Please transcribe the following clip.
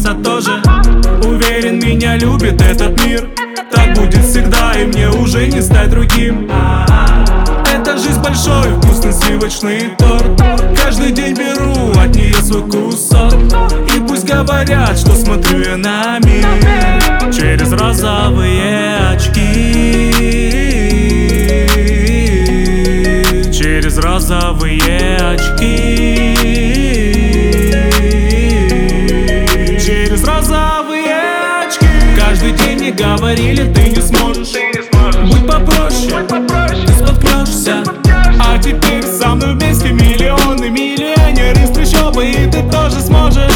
сердца тоже. Уверен, меня любит этот мир. Так будет всегда, и мне уже не стать другим. Эта жизнь большой, вкусный сливочный торт. Каждый день беру от нее свой кусок. И пусть говорят, что смотрю я на мир через розовые очки. Через розовые очки. Через розовые очки. Каждый день мне говорили, ты не сможешь. Будь попроще, ты споткнешься. А теперь со мной вместе миллионы, миллионеры из трущобы, и ты тоже сможешь.